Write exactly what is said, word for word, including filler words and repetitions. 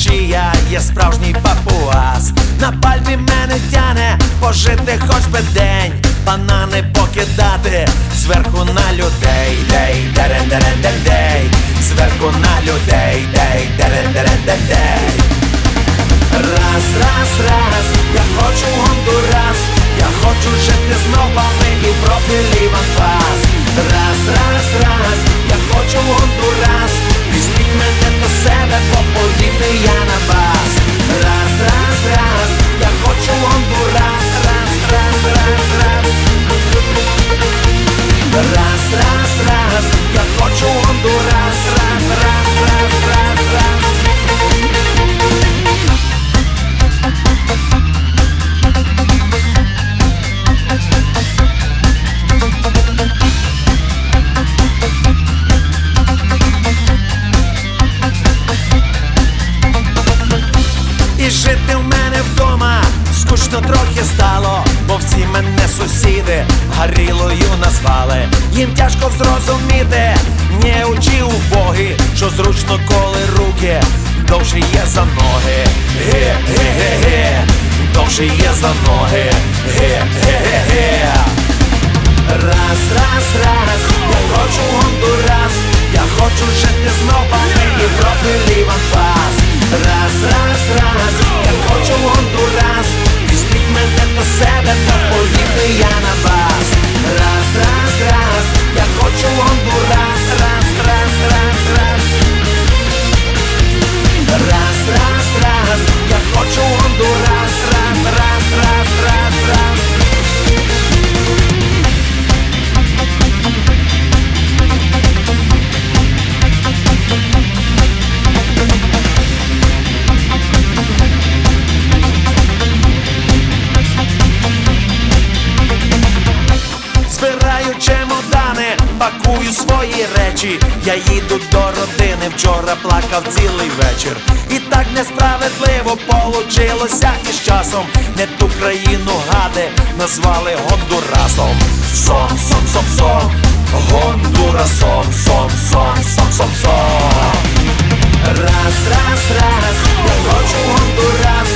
я є справжній папуас. На пальмі мене тяне пожити хоч би день, банани покидати зверху на людей. Дей, дерен, дерен, дей, дей, зверху на людей. Дей, дерен, дерен, дей, дей. Раз, раз, раз, я хочу Гондурас, я хочу жити з нопами і профілів анфас. Раз, раз, раз, я хочу Гондурас, візьміть мене до себе, бо подібний я на вас. Раз, раз, раз, я хочу Гондурас. Раз, раз, раз, раз. Раз, раз, раз, я хочу Гондурас. Раз, раз, раз, раз, раз. І жити в мене вдома скучно трохи стало, бо всі мене сусіди горілою назвали. Їм тяжко зрозуміти, не учи убоги, що зручно, коли руки довші є за ноги. Ге-ге-ге-ге, довші є за ноги. Ге-ге-ге-ге. Раз, раз, раз, я хочу Гондурас, я хочу жити з нопами і профілів анфас. Раз, раз, раз, я хочу Гондурас, візьміть мене до себе, бо подібний я на вас. Раз, раз, раз, я хочу Гондурас. Раз, раз, раз, раз. Раз, раз, раз, я хочу Гондурас. Раз, раз, раз, раз, раз. Збираю чемодани, пакую свої речі. Я їду до родини, вчора плакав цілий вечір. І так несправедливо получилося із часом. Не ту країну, гади, назвали Гондурасом. Сон, сон, сон, сон, Гондурасом. Сон, сон, сон, сон, сон. Раз, раз, раз, я хочу Гондурас,